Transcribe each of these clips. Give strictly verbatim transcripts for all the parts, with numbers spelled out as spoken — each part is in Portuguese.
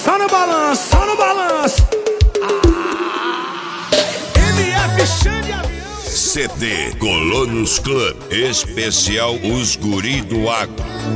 só no balanço, só no balanço. Ah. M F Xande Avião. C D Colonos Club, especial Os Guri do Agro.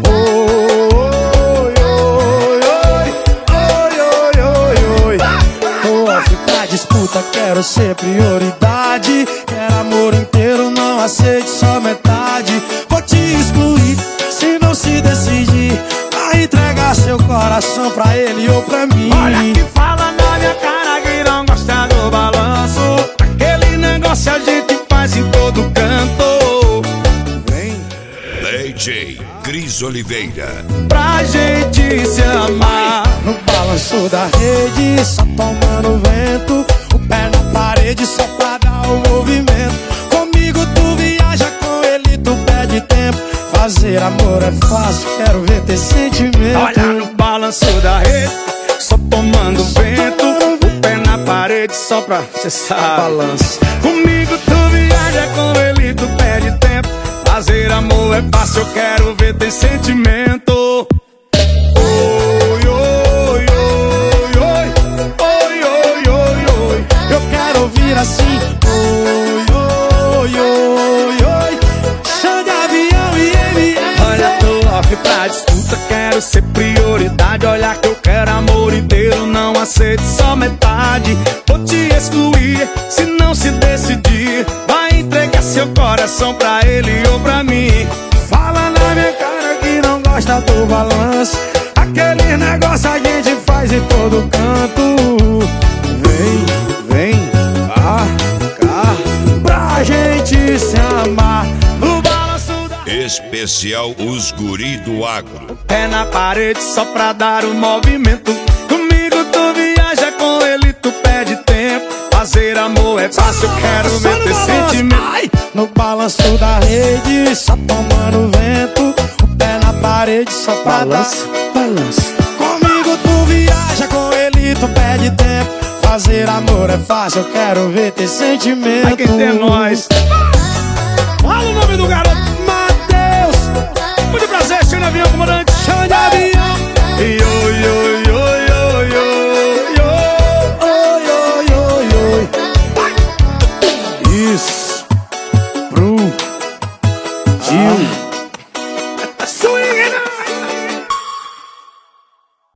Oi, oi, oi, oi, oi, oi, oi. Tô off pra disputa, quero ser prioridade. Quero amor inteiro, não aceite só metade. Vou te excluir se não se decidir a entregar seu coração pra ele ou pra mim. Olha que fala na minha cara que não gosta do balanço. Aquele negócio a gente faz em todo canto. Vem D J Cris Oliveira. Pra gente se amar no balanço da rede, só tomando vento. O pé na parede só pra dar o movimento. Comigo tu viaja, com ele tu perde tempo. Fazer amor é fácil, quero ver ter sentimento. Olha no balanço da rede, só tomando vento. O pé na parede só pra cessar balanço. Comigo tu viaja, com ele tu perde tempo. Fazer amor é fácil, eu quero ver ter sentimento. Oi, oi, oi, oi, oi, oi, oi, oi. Eu quero ouvir assim. Oi, oi, oi, oi. Xande Avião e M F. Olha, tô off pra disputa, quero ser prioridade. Olha que eu quero amor inteiro, não aceito só metade. Vou te excluir se não se decidir. Vai entregar seu coração pra ele ou pra mim. Fala na minha cara que não gosta do balanço. Aquele negócio a gente faz em todo canto. Vem, vem, cá, cá, pra gente se amar No balanço da Especial Os Guri do Agro. pé na parede só pra dar o movimento. Comigo tu viaja, com ele tu perde tempo. Fazer amor é fácil, eu quero ver ter sentimento. Ai, no balanço da rede, só tomando vento. O pé na parede só pra Balanço, dar balanço. Comigo tu viaja, com ele tu perde tempo. Fazer amor é fácil, eu quero ver ter sentimento. Ai, quem tem nome